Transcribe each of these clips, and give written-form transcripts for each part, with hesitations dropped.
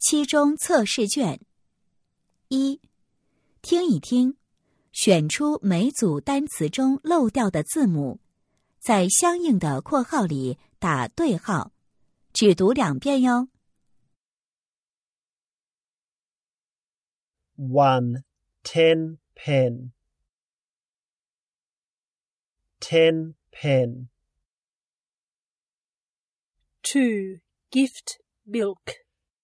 期中测试卷。1. 听一听，选出每组单词中漏掉的字母，在相应的括号里打对号，只读2遍哟。 1. 10 pen. 10 pen. 2. Gift milk.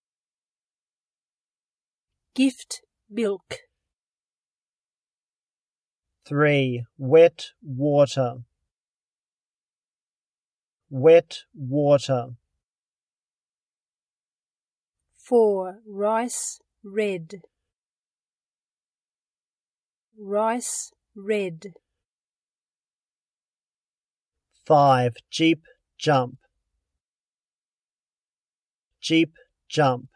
Gift milk. 3. Wet water. Wet water. 4. Rice red. Rice red. 5. Jeep jump. Jeep jump.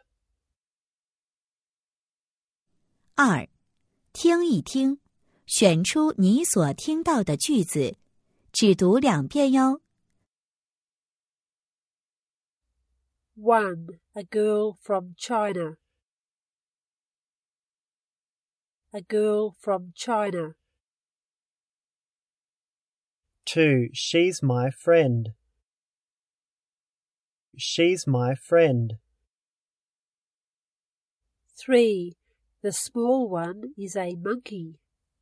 2. 听一听，选出你所听到的句子，只读2遍哟。 1. A girl from China. A girl from China. 2. She's my friend. She's my friend. 3. The small one is a monkey.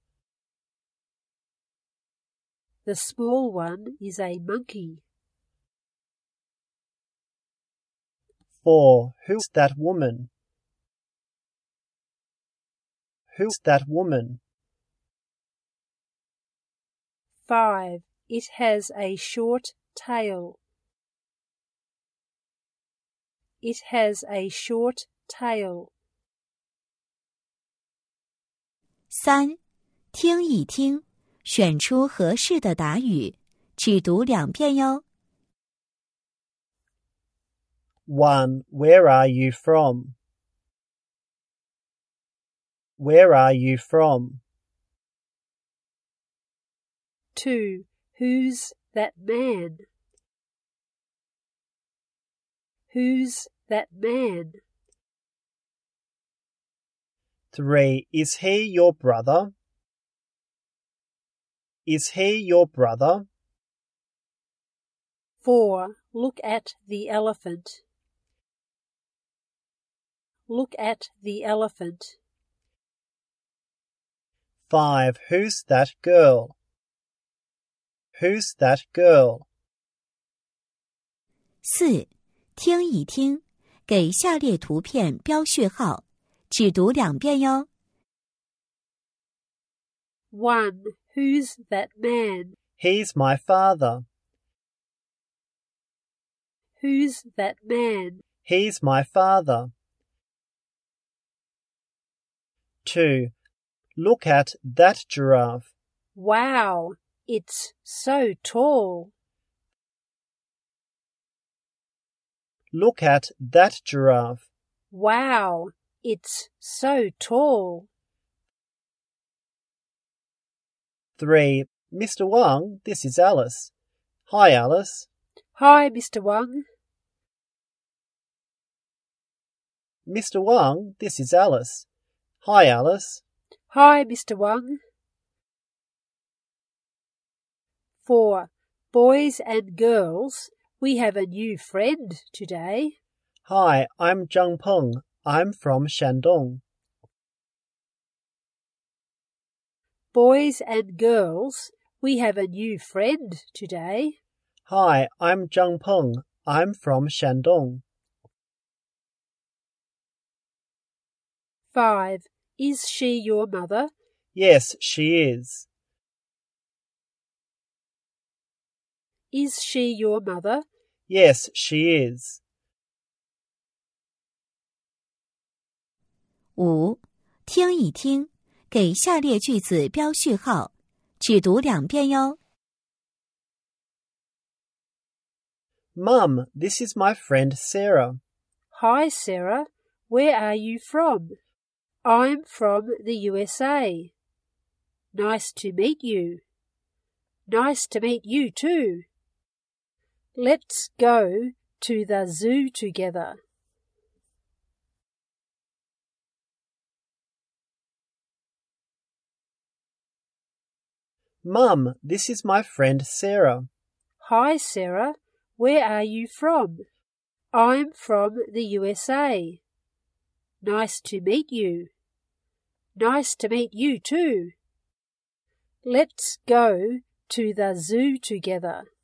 The small one is a monkey. 4. Who's that woman? Who's that woman? 5. It has a short tail. It has a short tail. 3. 听一听，选出合适的答语，只读2遍哟。 1. Where are you from? Where are you from? 2. Who's that man? Who's that man? 3. Is he your brother? Is he your brother? 4. Look at the elephant. Look at the elephant. 5. Who's that girl? Who's that girl? 4. 听一听，给下列图片标序号，只读2遍哟。 1. Who's that man? He's my father. Who's that man? He's my father. 2. Look at that giraffe. Wow, it's so tall. Look at that giraffe. Wow, it's so tall. 3. Mr. Wang, this is Alice. Hi, Alice. Hi, Mr. Wang. Mr. Wang, this is Alice. Hi, Alice. Hi, Mr. Wang. 4. Boys and girls, we have a new friend today. Hi, I'm Zhang Peng. I'm from Shandong. Boys and girls, we have a new friend today. Hi, I'm Zhang Peng. I'm from Shandong. 5. Is she your mother? Yes, she is. Is she your mother? Yes, she is. 5. 听一听，给下列句子标序号，只读2遍哟。 Mum, this is my friend Sarah. Hi, Sarah. Where are you from? I'm from the USA. Nice to meet you. Nice to meet you too. Let's go to the zoo together. Mum, this is my friend Sarah. Hi, Sarah. Where are you from? I'm from the USA. Nice to meet you. Nice to meet you too. Let's go to the zoo together.